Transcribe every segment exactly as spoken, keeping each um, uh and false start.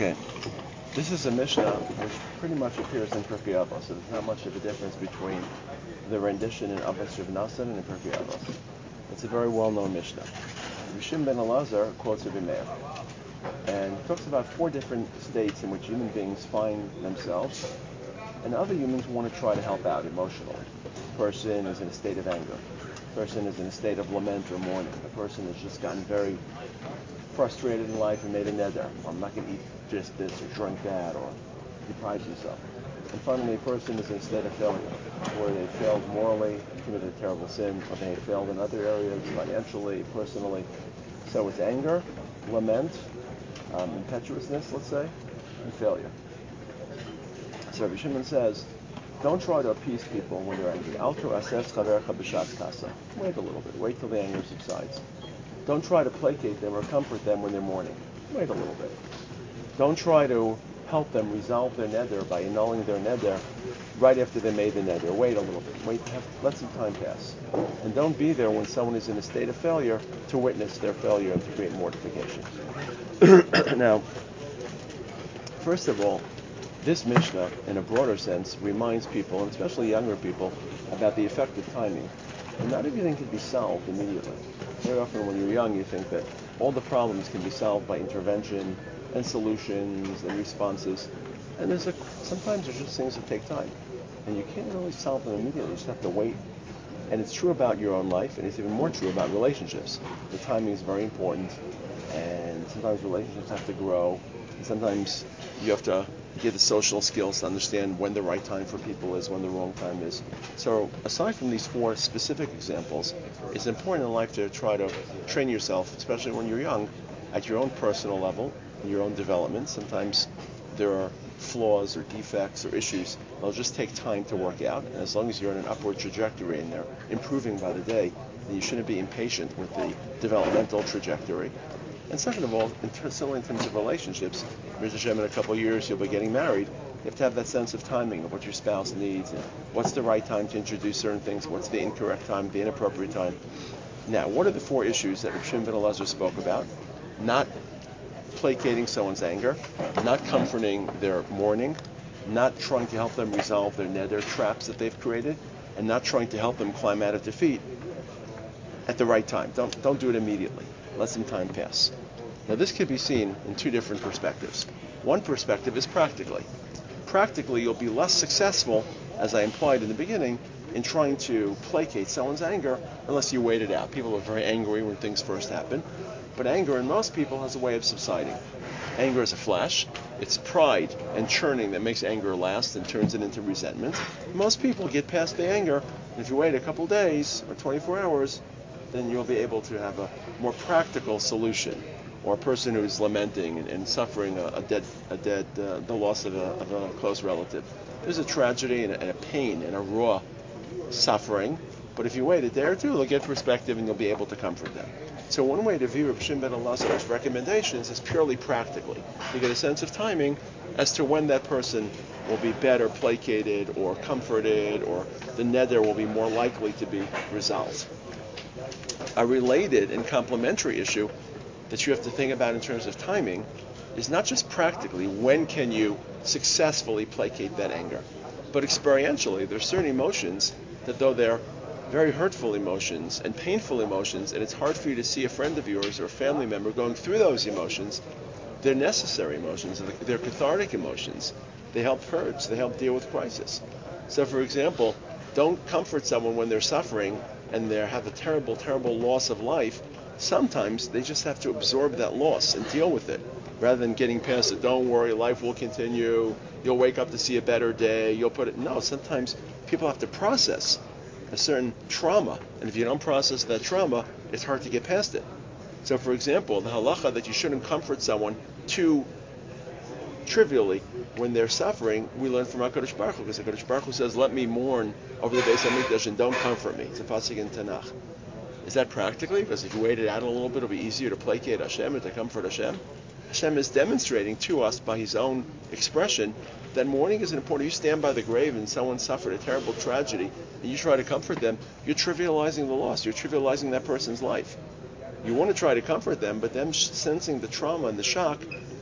Okay, this is a Mishnah which pretty much appears in Pirkei Avos, so there's not much of a difference between the rendition in Avos Rav Nassan and in Pirkei Avos. It's a very well-known Mishnah. Rishim ben Elazar quotes Rabbi Meir, and talks about four different states in which human beings find themselves, and other humans want to try to help out emotionally. A person is in a state of anger. A person is in a state of lament or mourning. A person has just gotten very frustrated in life and made a neder. Or I'm not going to eat just this or drink that, or deprives himself. And finally, a person is in a state of failure, where they failed morally, committed a terrible sin, or they failed in other areas, financially, personally. So it's anger, lament, um, impetuousness, let's say, and failure. So Rabbi Shimon says, don't try to appease people when they're angry. Alto asef chavercha b'shat kasa. Wait a little bit. Wait till the anger subsides. Don't try to placate them or comfort them when they're mourning. Wait a little bit. Don't try to help them resolve their neder by annulling their neder right after they made the neder. Wait a little bit. Wait. Have, let some time pass. And don't be there when someone is in a state of failure to witness their failure and to create mortification. Now, first of all, this Mishnah, in a broader sense, reminds people, and especially younger people, about the effect of timing. And not everything can be solved immediately. Very often when you're young, you think that all the problems can be solved by intervention and solutions and responses. And there's a, sometimes there's just things that take time. And you can't really solve them immediately. You just have to wait. And it's true about your own life, and it's even more true about relationships. The timing is very important, and sometimes relationships have to grow, and sometimes you have to get the social skills to understand when the right time for people is, when the wrong time is. So aside from these four specific examples, it's important in life to try to train yourself, especially when you're young, at your own personal level, in your own development. Sometimes there are flaws or defects or issues that'll just take time to work out. And as long as you're on an upward trajectory and they're improving by the day, then you shouldn't be impatient with the developmental trajectory. And second of all, in ter- still in terms of relationships, Mister Hashem, in a couple of years you'll be getting married. You have to have that sense of timing of what your spouse needs, and what's the right time to introduce certain things, what's the incorrect time, the inappropriate time. Now, what are the four issues that Reb Shimon ben Elazar spoke about? Not placating someone's anger, not comforting their mourning, not trying to help them resolve their neder traps that they've created, and not trying to help them climb out of defeat at the right time. Don't don't do it immediately. Let some time pass. Now this could be seen in two different perspectives. One perspective is practically. Practically, you'll be less successful, as I implied in the beginning, in trying to placate someone's anger unless you wait it out. People are very angry when things first happen, but anger in most people has a way of subsiding. Anger is a flash. It's pride and churning that makes anger last and turns it into resentment. Most people get past the anger, and if you wait a couple days or twenty-four hours, then you'll be able to have a more practical solution. Or a person who's lamenting and, and suffering a, a dead, a dead, uh, the loss of a, of a close relative. There's a tragedy and a, and a pain and a raw suffering, but if you wait a day or two, they'll get perspective and you'll be able to comfort them. So one way to view Reb Shimon ben Elazar's recommendations is purely practically. You get a sense of timing as to when that person will be better placated or comforted, or the neder will be more likely to be resolved. A related and complementary issue that you have to think about in terms of timing is not just practically when can you successfully placate that anger, but experientially there's certain emotions that, though they're very hurtful emotions and painful emotions, and it's hard for you to see a friend of yours or a family member going through those emotions, they're necessary emotions, they're cathartic emotions. They help purge, they help deal with crisis. So for example, don't comfort someone when they're suffering and they have a terrible, terrible loss of life. Sometimes they just have to absorb that loss and deal with it, rather than getting past it. Don't worry, life will continue. You'll wake up to see a better day. You'll put it. No, sometimes people have to process a certain trauma, and if you don't process that trauma, it's hard to get past it. So, for example, the halacha that you shouldn't comfort someone too trivially when they're suffering, we learn from HaKadosh Baruch Hu, because HaKadosh Baruch Hu says, "Let me mourn over the Beis Hamikdash and don't comfort me." It's a pasuk in Tanakh. Is that practically? Because if you wait it out a little bit, it'll be easier to placate Hashem and to comfort Hashem. Hashem is demonstrating to us by His own expression that mourning is important. You stand by the grave and someone suffered a terrible tragedy, and you try to comfort them, you're trivializing the loss. You're trivializing that person's life. You want to try to comfort them, but them sensing the trauma and the shock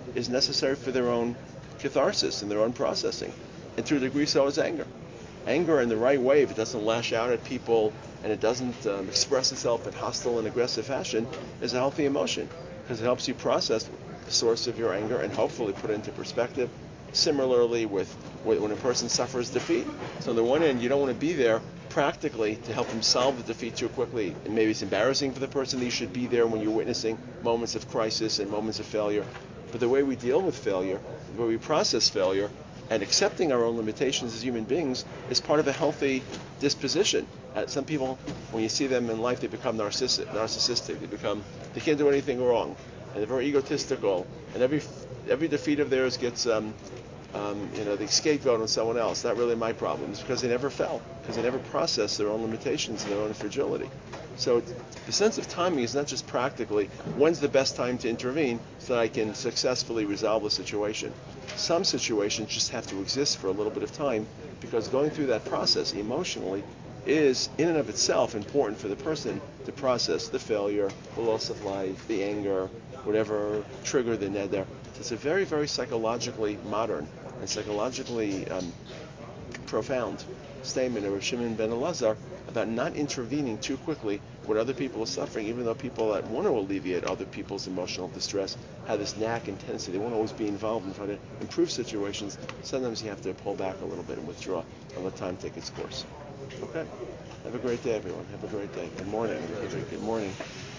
is necessary for their own catharsis and their own processing. And to a degree, so is anger. Anger in the right way, if it doesn't lash out at people and it doesn't um, express itself in hostile and aggressive fashion, is a healthy emotion because it helps you process the source of your anger and hopefully put it into perspective. Similarly, with when a person suffers defeat, so on the one end, you don't want to be there practically to help them solve the defeat too quickly, and maybe it's embarrassing for the person that you should be there when you're witnessing moments of crisis and moments of failure. But the way we deal with failure, the way we process failure, and accepting our own limitations as human beings is part of a healthy disposition. Uh, some people, when you see them in life, they become narcissistic. Narcissistic. They become they can't do anything wrong, and they're very egotistical. And every every defeat of theirs gets um, um, you know the scapegoat on someone else. Not really my problem. It's because they never fell, because they never processed their own limitations and their own fragility. So the sense of timing is not just practically when's the best time to intervene so that I can successfully resolve the situation. Some situations just have to exist for a little bit of time because going through that process emotionally is in and of itself important for the person to process the failure, the loss of life, the anger, whatever trigger the net there. So it's a very, very psychologically modern and psychologically um, profound statement of Rav Shimon ben Elazar about not intervening too quickly when other people are suffering, even though people that want to alleviate other people's emotional distress have this knack and tendency. They want to always be involved and try to improve situations. Sometimes you have to pull back a little bit and withdraw and let time take its course. Okay? Have a great day, everyone. Have a great day. Good morning. Good morning.